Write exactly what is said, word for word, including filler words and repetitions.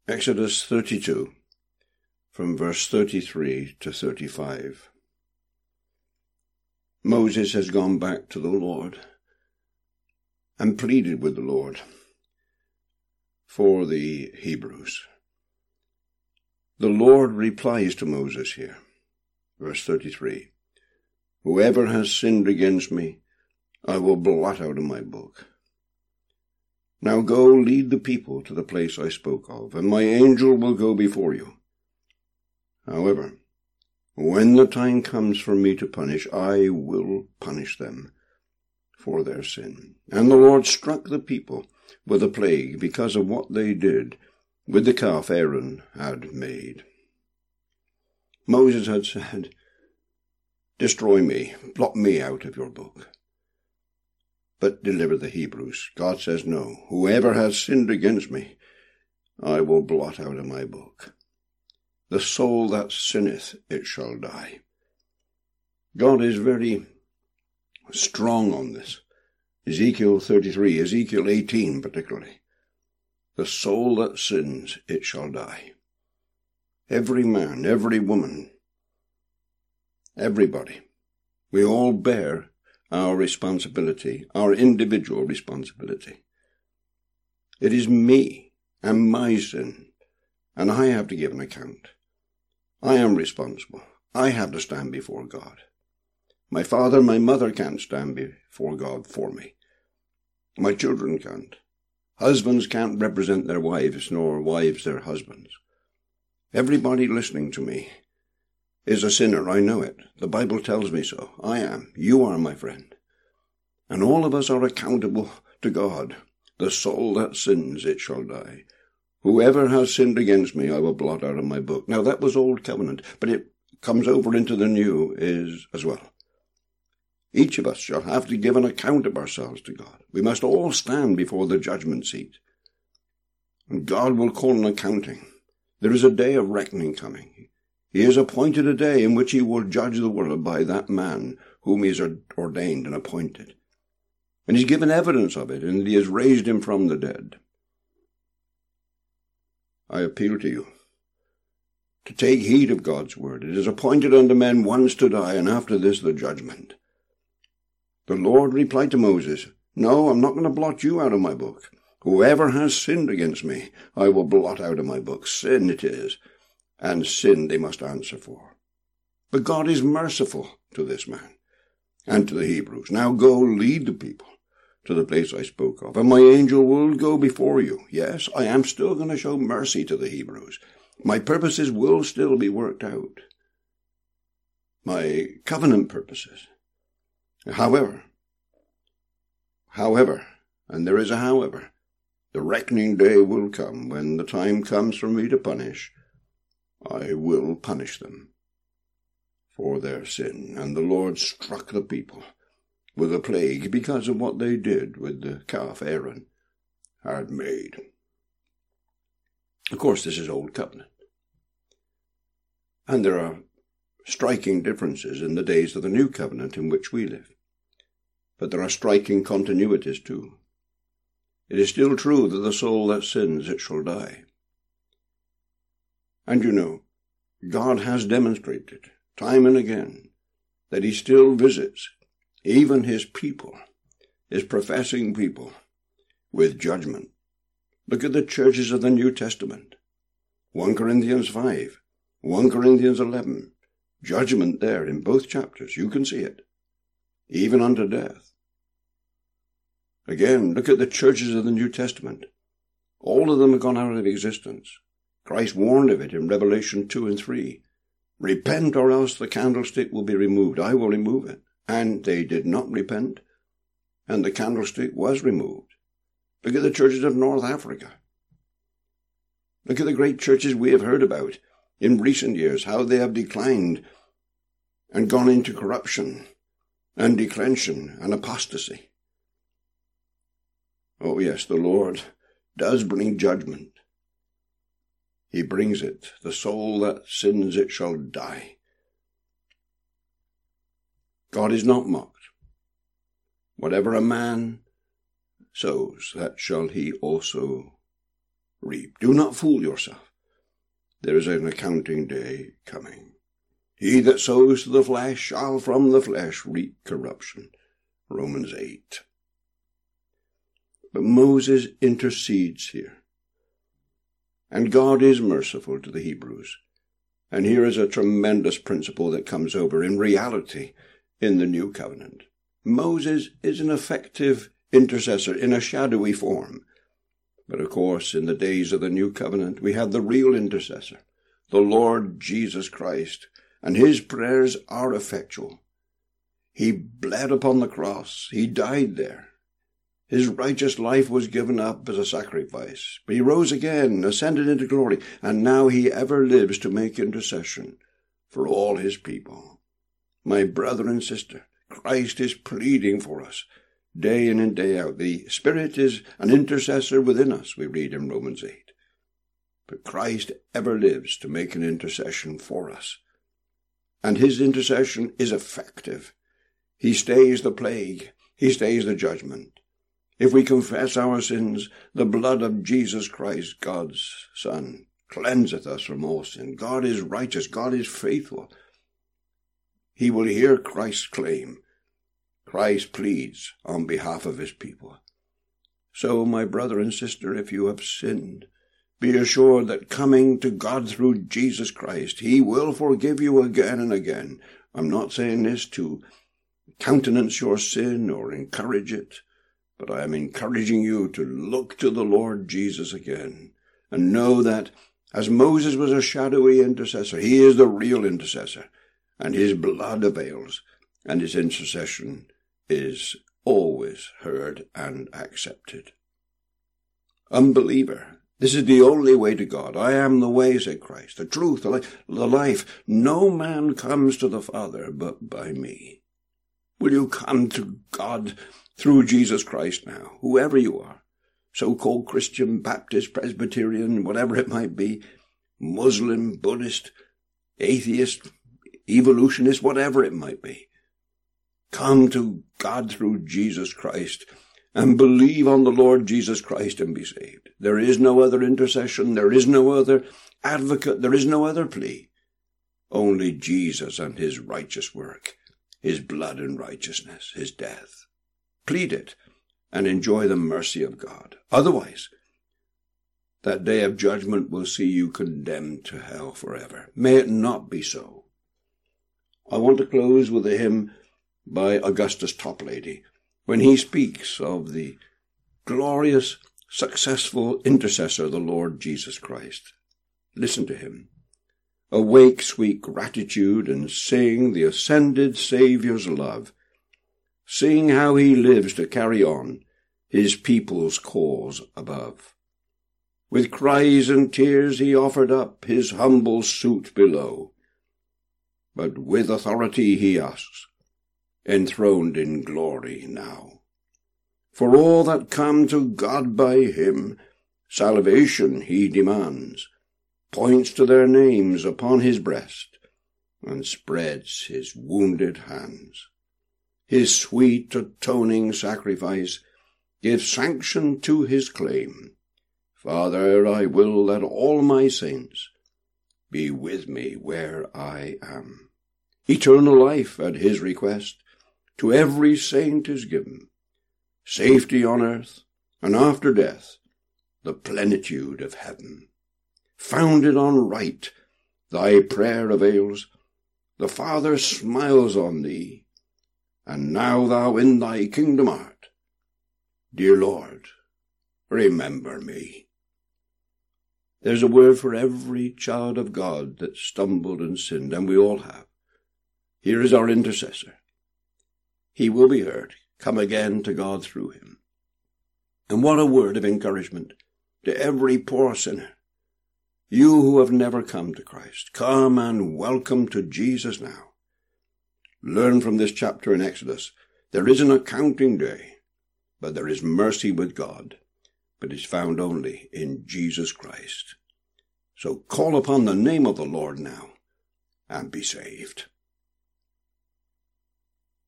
Exodus thirty-two, from verse thirty-three to thirty-five. Moses has gone back to the Lord and pleaded with the Lord for the Hebrews. The Lord replies to Moses here, verse thirty-three, "Whoever has sinned against me, I will blot out of my book. Now go, lead the people to the place I spoke of, and my angel will go before you. However, when the time comes for me to punish, I will punish them for their sin." And the Lord struck the people with a plague because of what they did with the calf Aaron had made. Moses had said, "Destroy me, blot me out of your book, but deliver the Hebrews." God says, "No, whoever has sinned against me, I will blot out of my book. The soul that sinneth, it shall die." God is very strong on this. Ezekiel thirty-three, Ezekiel eighteen particularly. The soul that sins, it shall die. Every man, every woman, everybody, we all bear our responsibility, our individual responsibility. It is me and my sin, and I have to give an account. I am responsible. I have to stand before God. My father, my mother can't stand before God for me. My children can't. Husbands can't represent their wives, nor wives their husbands. Everybody listening to me is a sinner. I know it. The Bible tells me so. I am. You are, my friend. And all of us are accountable to God. The soul that sins, it shall die. Whoever has sinned against me, I will blot out of my book. Now that was Old Covenant, but it comes over into the New is as well. Each of us shall have to give an account of ourselves to God. We must all stand before the judgment seat. And God will call an accounting. There is a day of reckoning coming. He has appointed a day in which he will judge the world by that man whom he has ordained and appointed. And he's given evidence of it, and he has raised him from the dead. I appeal to you to take heed of God's word. It is appointed unto men once to die, and after this the judgment. The Lord replied to Moses, "No, I'm not going to blot you out of my book. Whoever has sinned against me, I will blot out of my book. Sin it is, and sin they must answer for." But God is merciful to this man and to the Hebrews. "Now go, lead the people to the place I spoke of, and my angel will go before you." Yes, I am still going to show mercy to the Hebrews. My purposes will still be worked out. My covenant purposes. However, however, and there is a however, the reckoning day will come. When the time comes for me to punish, I will punish them for their sin. And the Lord struck the people with a plague because of what they did with the calf Aaron had made. Of course, this is Old Covenant. And there are striking differences in the days of the New Covenant in which we live. But there are striking continuities too. It is still true that the soul that sins, it shall die. And you know, God has demonstrated time and again that he still visits even his people, his professing people, with judgment. Look at the churches of the New Testament. First Corinthians five, First Corinthians eleven. Judgment there in both chapters. You can see it. Even unto death. Again, look at the churches of the New Testament. All of them have gone out of existence. Christ warned of it in Revelation two and three. "Repent, or else the candlestick will be removed. I will remove it." And they did not repent, and the candlestick was removed. Look at the churches of North Africa. Look at the great churches we have heard about in recent years, how they have declined and gone into corruption and declension and apostasy. Oh yes, the Lord does bring judgment. He brings it. The soul that sins, it shall die. God is not mocked. Whatever a man sows, that shall he also reap. Do not fool yourself. There is an accounting day coming. He that sows to the flesh shall from the flesh reap corruption. Romans eight. But Moses intercedes here. And God is merciful to the Hebrews. And here is a tremendous principle that comes over in reality in the new covenant. Moses is an effective intercessor in a shadowy form. But of course, in the days of the new covenant, we have the real intercessor, the Lord Jesus Christ, and his prayers are effectual. He bled upon the cross. He died there. His righteous life was given up as a sacrifice. But he rose again, ascended into glory, and now he ever lives to make intercession for all his people. My brother and sister, Christ is pleading for us day in and day out. The Spirit is an intercessor within us, we read in Romans eight. But Christ ever lives to make an intercession for us. And his intercession is effective. He stays the plague. He stays the judgment. If we confess our sins, the blood of Jesus Christ, God's Son, cleanseth us from all sin. God is righteous. God is faithful. He will hear Christ's claim. Christ pleads on behalf of his people. So, my brother and sister, if you have sinned, be assured that coming to God through Jesus Christ, he will forgive you again and again. I'm not saying this to countenance your sin or encourage it, but I am encouraging you to look to the Lord Jesus again and know that as Moses was a shadowy intercessor, he is the real intercessor, and his blood avails, and his intercession is always heard and accepted. Unbeliever, this is the only way to God. I am the way, said Christ, the truth, the life, the life. No man comes to the Father but by me. Will you come to God through Jesus Christ now, whoever you are, so-called Christian, Baptist, Presbyterian, whatever it might be, Muslim, Buddhist, atheist, evolutionist, whatever it might be. Come to God through Jesus Christ and believe on the Lord Jesus Christ and be saved. There is no other intercession. There is no other advocate. There is no other plea. Only Jesus and his righteous work, his blood and righteousness, his death. Plead it and enjoy the mercy of God. Otherwise, that day of judgment will see you condemned to hell forever. May it not be so. I want to close with a hymn by Augustus Toplady, when he speaks of the glorious, successful intercessor, the Lord Jesus Christ. Listen to him. Awake, sweet gratitude, and sing the ascended Saviour's love. Sing how he lives to carry on his people's cause above. With cries and tears he offered up his humble suit below. But with authority he asks, enthroned in glory now. For all that come to God by him, salvation he demands, points to their names upon his breast, and spreads his wounded hands. His sweet atoning sacrifice gives sanction to his claim. Father, I will that all my saints be with me where I am. Eternal life at his request to every saint is given, safety on earth, and after death, the plenitude of heaven. Founded on right, thy prayer avails, the Father smiles on thee, and now thou in thy kingdom art. Dear Lord, remember me. There's a word for every child of God that stumbled and sinned, and we all have. Here is our intercessor. He will be heard. Come again to God through him. And what a word of encouragement to every poor sinner. You who have never come to Christ, come and welcome to Jesus now. Learn from this chapter in Exodus. There is an accounting day, but there is mercy with God, but is found only in Jesus Christ. So call upon the name of the Lord now and be saved.